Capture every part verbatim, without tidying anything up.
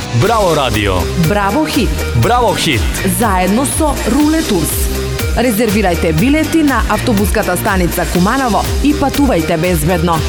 Браво радио. Браво хит. Браво хит. Заедно со Руле Турс. Резервирајте билети на автобуската станица Куманово и патувајте безбедно.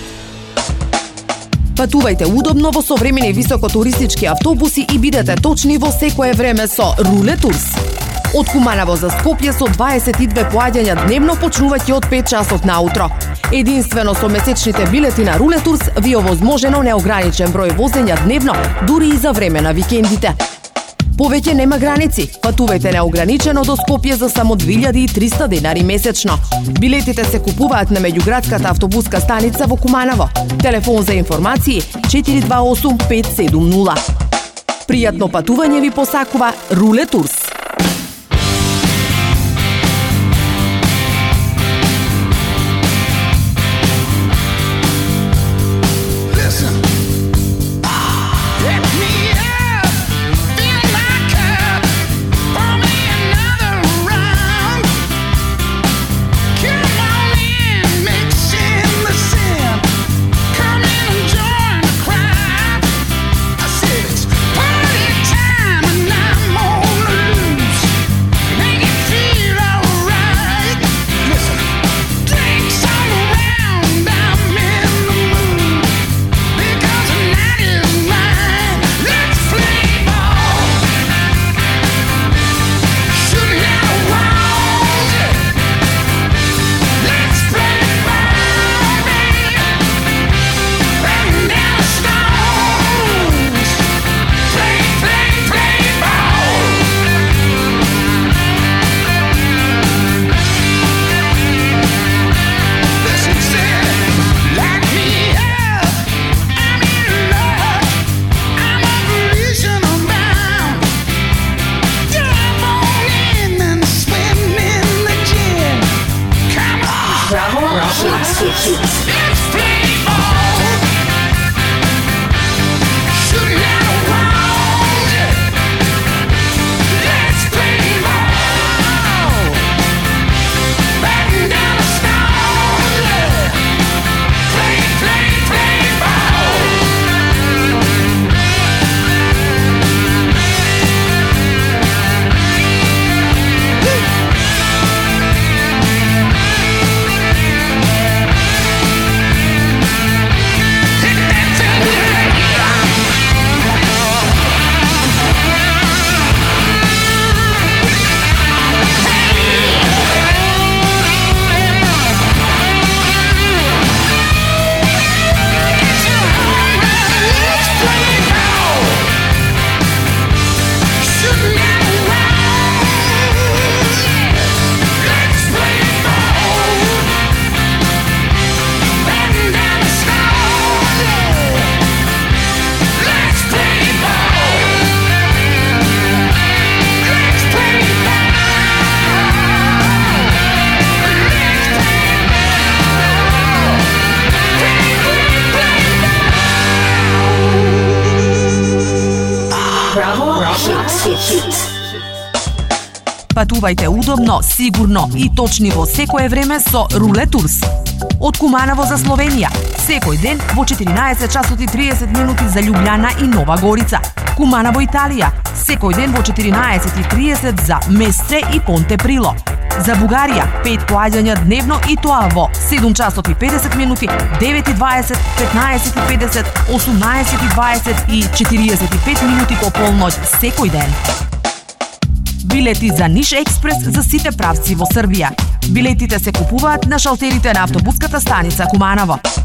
Патувајте удобно во современи високотуристички автобуси и бидете точни во секое време со Руле Турс. Од Куманово за Скопје со дваесет и две поаѓања дневно, почнувајќи од пет часот наутро. Единствено со месечните билети на Руле Турс ви е овозможено неограничен број возења дневно, дури и за време на викендите. Повеќе нема граници. Патувајте неограничено до Скопје за само две илјади и триста денари месечно. Билетите се купуваат на меѓуградската автобуска станица во Куманово. Телефон за информации четири два осум пет седум нула. Пријатно патување ви посакува Руле Турс. Патувајте удобно, сигурно и точни во секое време со Руле Турс. Од Куманово за Словенија, секој ден во четиринаесет часот и триесет минути за Љубљана и Нова Горица. Куманово Италија, секој ден во четиринаесет и триесет за Месце и Понте Прило. За Бугарија, пет поаѓања дневно и тоа во седум часот и педесет минути, девет и дваесет, петнаесет и педесет, осумнаесет и дваесет и четириесет и пет минути по полноќ секој ден. Билети за Ниш Експрес за сите правци во Србија. Билетите се купуваат на шалтерите на автобуската станица Куманово.